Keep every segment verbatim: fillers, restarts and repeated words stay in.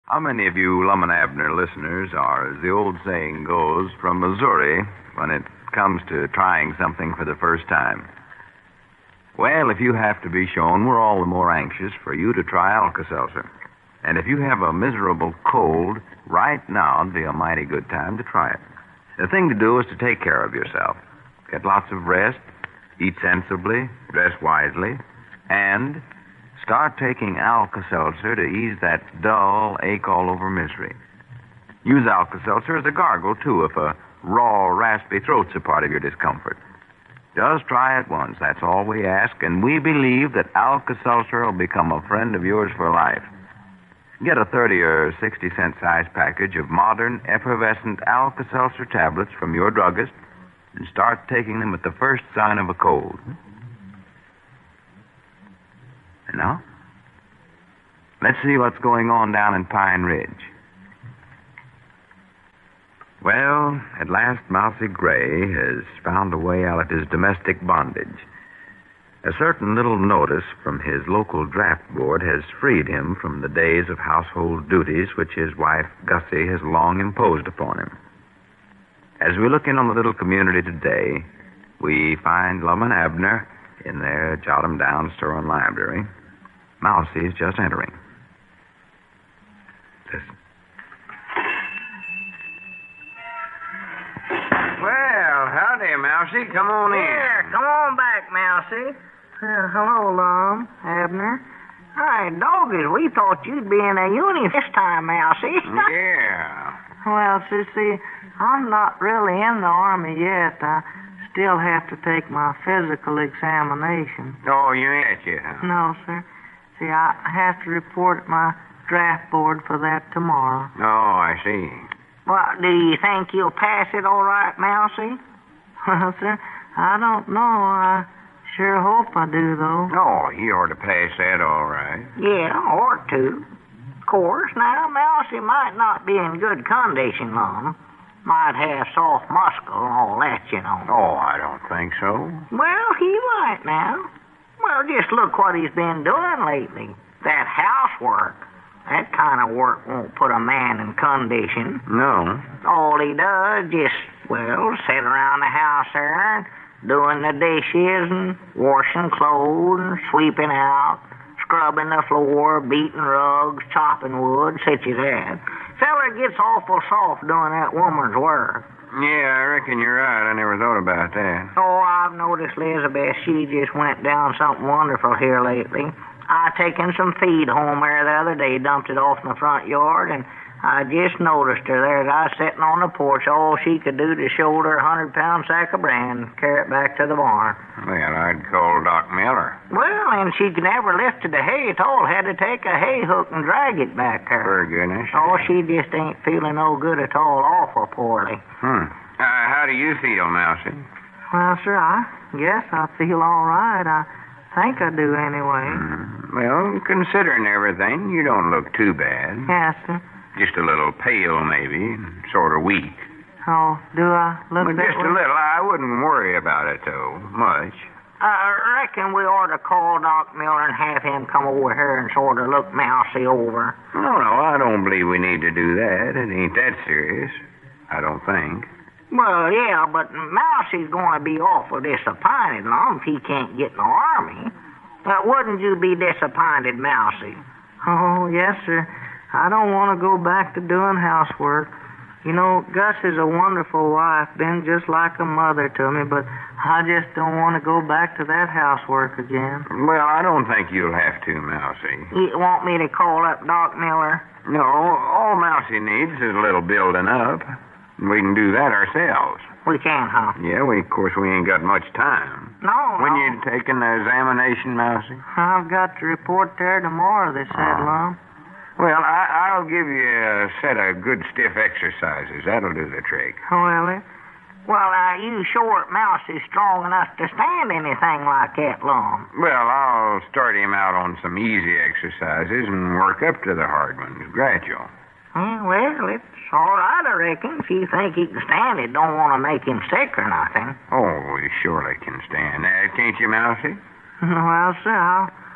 How many of you Lum and Abner listeners are, as the old saying goes, from Missouri when it comes to trying something for the first time? Well, if you have to be shown, we're all the more anxious for you to try Alka-Seltzer. And if you have a miserable cold, right now would be a mighty good time to try it. The thing to do is to take care of yourself. Get lots of rest, eat sensibly, dress wisely, and start taking Alka-Seltzer to ease that dull, ache-all-over misery. Use Alka-Seltzer as a gargle, too, if a raw, raspy throat's a part of your discomfort. Just try it once, that's all we ask, and we believe that Alka-Seltzer will become a friend of yours for life. Get a thirty or sixty cent size package of modern, effervescent Alka-Seltzer tablets from your druggist and start taking them at the first sign of a cold. And now, let's see what's going on down in Pine Ridge. Well, at last Mousy Gray has found a way out of his domestic bondage. A certain little notice from his local draft board has freed him from the days of household duties which his wife, Gussie, has long imposed upon him. As we look in on the little community today, we find Lum and Abner in their jot-em-down store and library. Mousy is just entering. Listen. Well, howdy, Mousy. Come on in. Here, come on back, Mousy. Uh, hello, Lum, Abner. Hi, doggies, we thought you'd be in a uni this time, Mousy. Yeah. Well, Sissy, I'm not really in the Army yet. I still have to take my physical examination. Oh, you ain't yet, huh? No, sir. See, I have to report at my draft board for that tomorrow. Oh, I see. Well, do you think you'll pass it all right, Mousy? Well, sir, I don't know. I sure hope I do, though. Oh, you ought to pass that all right. Yeah, ought to. Of course, now, Mousy might not be in good condition, Lum. Might have soft muscle and all that, you know. Oh, I don't think so. Well, he might now. Well, just look what he's been doing lately. That housework. That kind of work won't put a man in condition. No. All he does just, well, sit around the house there, doing the dishes and washing clothes and sweeping out, scrubbing the floor, beating rugs, chopping wood, such as that. Feller gets awful soft doing that woman's work. Yeah, I reckon you're right. I never thought about that. Oh, I've noticed Elizabeth, she just went down something wonderful here lately. I taken some feed home there the other day, dumped it off in the front yard, and I just noticed her there as I was sitting on the porch. All she could do to shoulder a hundred-pound sack of bran and carry it back to the barn. Well, I'd call Doc Miller. Well, and she could never lift the hay at all. Had to take a hay hook and drag it back there. For goodness. Oh, she just ain't feeling no good at all. Awful poorly. Hmm. Uh, how do you feel, Mousy? Well, sir, I guess I feel all right. I think I do anyway. Mm, well, considering everything, you don't look too bad. Yes, sir. Just a little pale, maybe, sort of weak. Oh, do I look Well, that just way? a little. I wouldn't worry about it, though, much. I reckon we ought to call Doc Miller and have him come over here and sort of look Mousy over. No, no, I don't believe we need to do that. It ain't that serious, I don't think. Well, yeah, but Mousy's going to be awful disappointed, Lum, if he can't get in the Army. Uh, wouldn't you be disappointed, Mousy? Oh, yes, sir. I don't want to go back to doing housework. You know, Gus is a wonderful wife, been just like a mother to me, but I just don't want to go back to that housework again. Well, I don't think you'll have to, Mousy. You want me to call up Doc Miller? No, all Mousy needs is a little building up. We can do that ourselves. We can, huh? Yeah, we, of course, we ain't got much time. No, When no. you taking the examination, Mousy? I've got to report there tomorrow, they said, Oh. Lum. Well, I, I'll give you a set of good stiff exercises. That'll do the trick. Well, uh, well, uh, you sure Mousy's strong enough to stand anything like that, Lum? Well, I'll start him out on some easy exercises and work up to the hard ones, gradual. Uh, well, it's all right, I reckon. If you think he can stand it, don't want to make him sick or nothing. Oh, we surely can stand that, can't you, Mousy? Well, sir, I'll,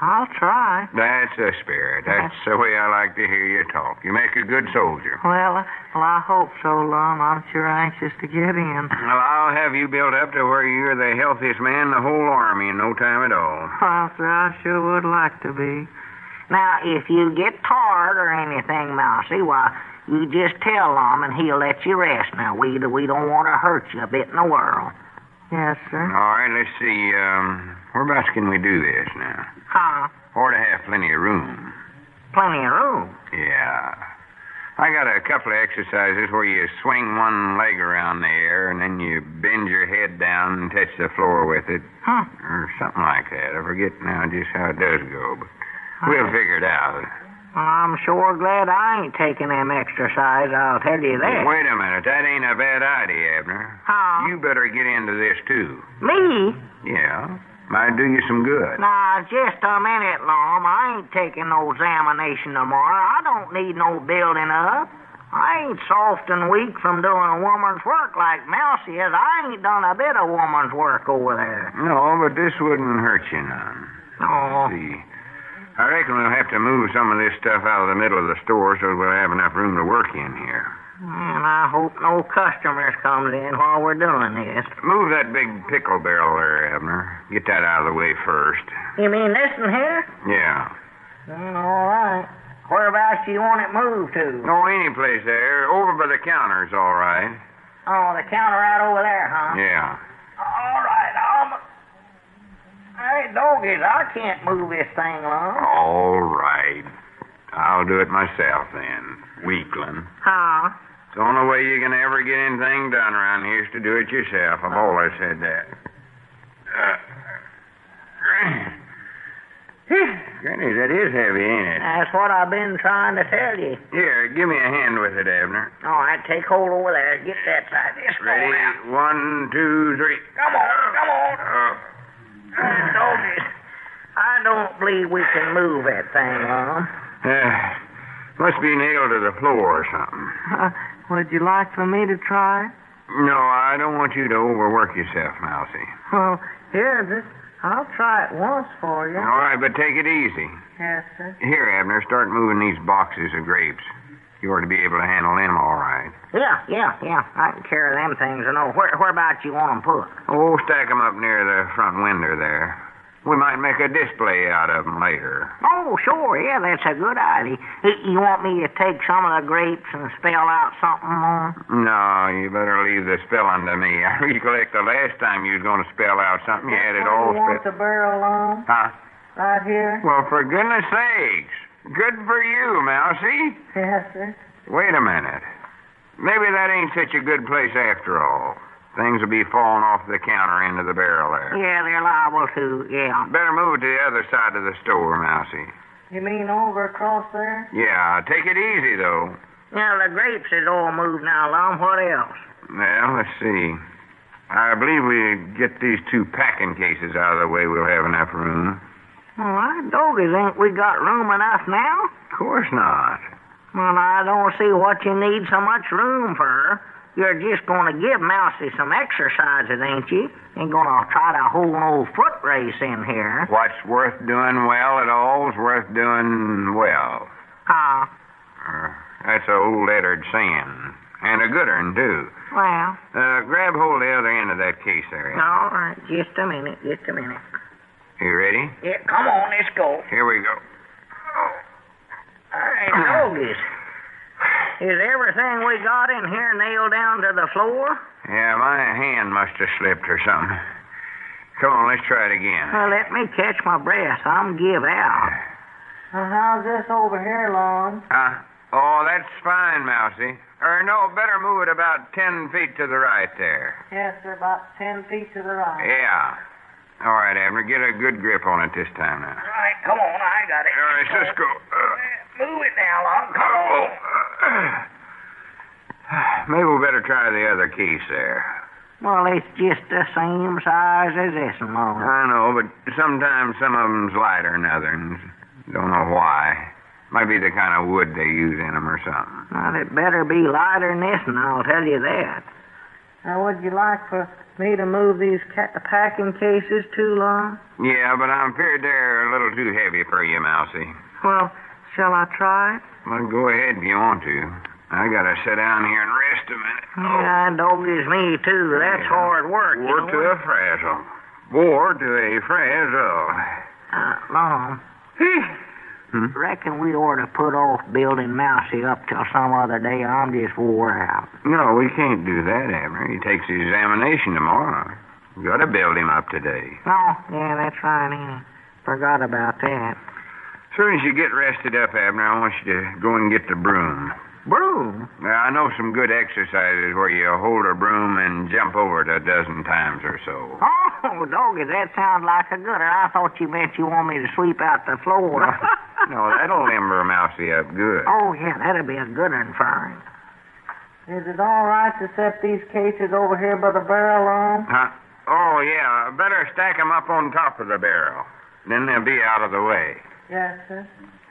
I'll try. That's the spirit. That's the way I like to hear you talk. You make a good soldier. Well, well, I hope so, Lum. I'm sure anxious to get in. Well, I'll have you built up to where you're the healthiest man in the whole army in no time at all. Well, sir, I sure would like to be. Now, if you get tired or anything, Mousy, why, you just tell Lum and he'll let you rest. Now, we, we don't want to hurt you a bit in the world. Yes, sir. All right, let's see. Um, whereabouts can we do this now? Huh? Ought to have plenty of room. Plenty of room. Yeah. I got a couple of exercises where you swing one leg around the air and then you bend your head down and touch the floor with it. Huh? Or something like that. I forget now just how it does go, but we'll figure it out. Well, I'm sure glad I ain't taking them exercises, I'll tell you that. Wait a minute. That ain't a bad idea, Abner. Huh? You better get into this, too. Me? Yeah. Might do you some good. Now, just a minute, Lum. I ain't taking no examination tomorrow. I don't need no building up. I ain't soft and weak from doing a woman's work like Mousy is. I ain't done a bit of woman's work over there. No, but this wouldn't hurt you none. Oh. See, I reckon we'll have to move some of this stuff out of the middle of the store so we'll have enough room to work in here. And I hope no customers comes in while we're doing this. Move that big pickle barrel there, Abner. Get that out of the way first. You mean this one here? Yeah. Mm, all right. Whereabouts do you want it moved to? No, any place there. Over by the counter's all right. Oh, the counter right over there, huh? Yeah. All right, I'll... Hey, doggies, I can't move this thing along. All right. I'll do it myself then, weakling. Huh? It's the only way you can ever get anything done around here is to do it yourself. I've always said that. Uh, Granny, that is heavy, ain't it? That's what I've been trying to tell you. Here, give me a hand with it, Abner. All right, take hold over there. Get that side. Just go Ready? now. One, two, three. Come on, come on. Uh, Hey, doggies, I don't believe we can move that thing, Lum. uh, must be nailed to the floor or something. Uh, would you like for me to try? No, I don't want you to overwork yourself, Mousy. Well, here, this, I'll try it once for you. All right, but take it easy. Yes, sir. Here, Abner, start moving these boxes of grapes. You ought to be able to handle them all right. Yeah, yeah, yeah. I can carry them things. I know. Where, whereabouts you want them put? Oh, stack them up near the front window there. We might make a display out of them later. Oh, sure. Yeah, that's a good idea. Y- You want me to take some of the grapes and spell out something on? No, you better leave the spelling to me. I recollect the last time you was going to spell out something, you had it all You want spelled. the barrel on? Huh? Right here? Well, for goodness sakes. Good for you, Mousy. Yes, sir. Wait a minute. Maybe that ain't such a good place after all. Things will be falling off the counter into the barrel there. Yeah, they're liable to, yeah. Better move to the other side of the store, Mousy. You mean over across there? Yeah, take it easy, though. Now, the grapes is all moved now, Lum. What else? Well, let's see. I believe we get these two packing cases out of the way, we'll have enough room. All right, doggies, ain't we got room enough now? Of course not. Well, I don't see what you need so much room for. You're just going to give Mousy some exercises, ain't you? Ain't going to try to hold no foot race in here. What's worth doing well at all is worth doing well. Huh? Uh, that's an old lettered saying. And a good one, too. Well, Uh, grab hold of the other end of that case there. all right, just a minute, just a minute. You ready? Yeah, come on, let's go. Here we go. All right, doggies. Is everything we got in here nailed down to the floor? Yeah, my hand must have slipped or something. Come on, let's try it again. Well, let me catch my breath. I'm give out. Well, how's this over here, Lon? Huh? Oh, that's fine, Mousy. Or no, better move it about ten feet to the right there. Yes, sir, about ten feet to the right. Yeah. All right, Abner, get a good grip on it this time now. All right, come on, I got it. All right, let's go. Uh, Move it now, Lon. Come on. Maybe we better try the other case there. Well, it's just the same size as this one, Lon. I know, but sometimes some of them's lighter than others. Don't know why. Might be the kind of wood they use in them or something. Well, it better be lighter than this one, I'll tell you that. Now, would you like for me to move these ca- packing cases too long? Yeah, but I'm feared they're a little too heavy for you, Mousie. Well, shall I try it? Well, go ahead if you want to. I gotta sit down here and rest a minute. Yeah, doggies me, too. That's Yeah. hard work. War you to know. a frazzle. War to a frazzle. Uh, Mom, Hmm? reckon we ought to put off building Mousie up till some other day. I'm just wore out. No, we can't do that, Abner. He takes his examination tomorrow. We gotta build him up today. Oh, yeah, that's right, ain't it? Forgot about that. As soon as you get rested up, Abner, I want you to go and get the broom. Broom? Now, I know some good exercises where you hold a broom and jump over it a dozen times or so. Oh, doggy, that sounds like a gooder. I thought you meant you want me to sweep out the floor. No, that'll limber Mousie up good. Oh, yeah, that'll be a good one for him. Is it all right to set these cases over here by the barrel on? Huh? Oh, yeah. Better stack 'em up on top of the barrel. Then they'll be out of the way. Yes, sir.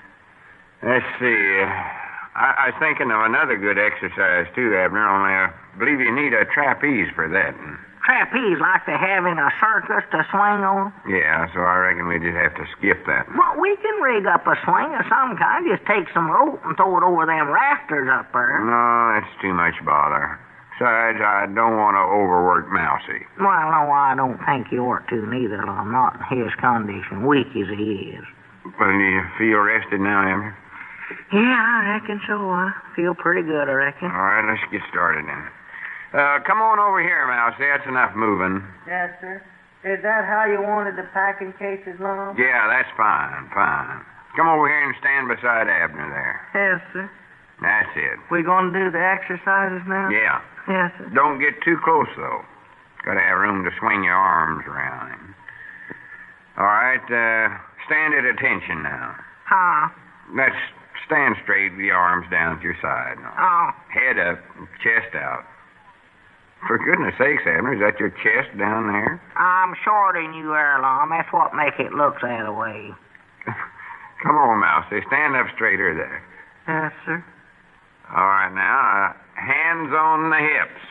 Let's see. I, I was thinking of another good exercise, too, Abner, only I believe you need a trapeze for that. Trapeze like they have in a circus to swing on? Yeah, so I reckon we just have to skip that. Well, we can rig up a swing of some kind. Just take some rope and throw it over them rafters up there. No, that's too much bother. Besides, I don't want to overwork Mousie. Well, no, I don't think you ought to, neither. I'm not in his condition, weak as he is. Well, you feel rested now, Abner? Yeah, I reckon so. I feel pretty good, I reckon. All right, let's get started then. Uh, come on over here, Mousie. That's enough moving. Yes, sir. Is that how you wanted the packing cases, Long? Yeah, that's fine, fine. Come over here and stand beside Abner there. Yes, sir. That's it. We going to do the exercises now? Yeah. Yes, sir. Don't get too close, though. Got to have room to swing your arms around him. All right, uh, stand at attention now. Huh? Let's stand straight with your arms down at your side. Now. Oh. Head up, chest out. For goodness sakes, Abner, is that your chest down there? I'm shorter than you, Erlon. That's what make it look that way. Come on, Mousie. Stand up straighter there. Yes, sir. All right, now, uh, hands on the hips.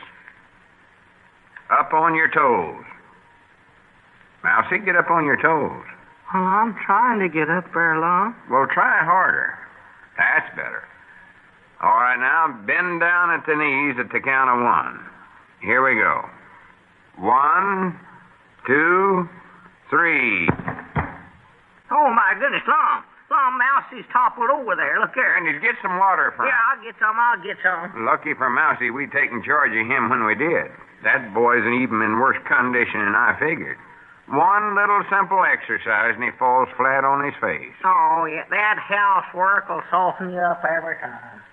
Up on your toes. Mousie, get up on your toes. Well, I'm trying to get up there, Lon. Well, try harder. That's better. All right, now, bend down at the knees at the count of one. Here we go. One, two, three. Oh, my goodness, Lon. Lon, Mousie's toppled over there. Look there. And he's get some water from Yeah, him. I'll get some. I'll get some. Lucky for Mousie, we'd taken charge of him when we did. That boy's even in worse condition than I figured. One little simple exercise, and he falls flat on his face. Oh, yeah, that housework will soften you up every time.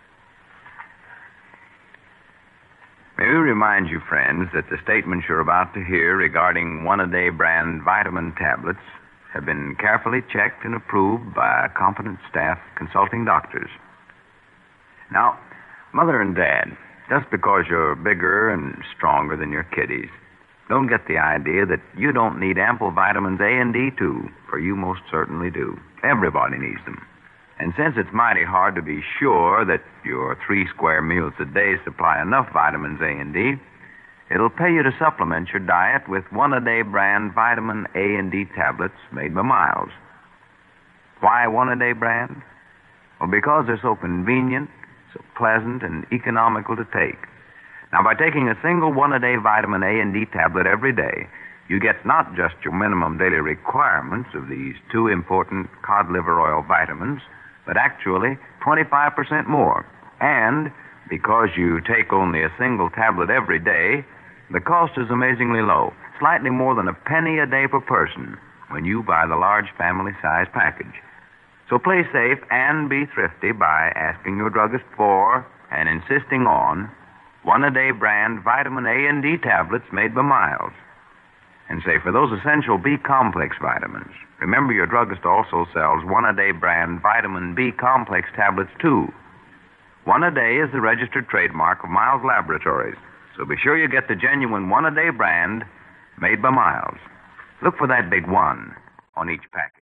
May we remind you, friends, that the statements you're about to hear regarding one-a-day brand vitamin tablets have been carefully checked and approved by a competent staff consulting doctors. Now, Mother and Dad, just because you're bigger and stronger than your kiddies, don't get the idea that you don't need ample vitamins A and D, too, for you most certainly do. Everybody needs them. And since it's mighty hard to be sure that your three square meals a day supply enough vitamins A and D, it'll pay you to supplement your diet with one-a-day brand vitamin A and D tablets made by Miles. Why one-a-day brand? Well, because they're so convenient, so pleasant, and economical to take. Now, by taking a single one-a-day vitamin A and D tablet every day, you get not just your minimum daily requirements of these two important cod liver oil vitamins, but actually twenty-five percent more. And because you take only a single tablet every day, the cost is amazingly low, slightly more than a penny a day per person when you buy the large family-size package. So play safe and be thrifty by asking your druggist for and insisting on one-a-day brand vitamin A and D tablets made by Miles. And say, for those essential B-complex vitamins, remember your druggist also sells one-a-day brand vitamin B-complex tablets, too. One-a-day is the registered trademark of Miles Laboratories, so be sure you get the genuine one-a-day brand made by Miles. Look for that big one on each package.